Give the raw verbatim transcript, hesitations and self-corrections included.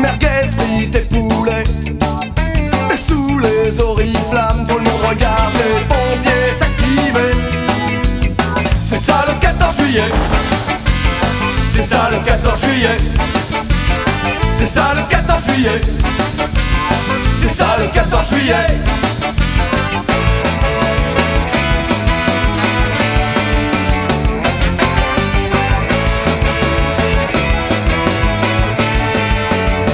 merguez, frites et poulets. Et sous les oriflammes, tout le monde regarde les pompiers s'activer. C'est ça le quatorze juillet. C'est ça le quatorze juillet. C'est ça le quatorze juillet. C'est ça le quatorze juillet.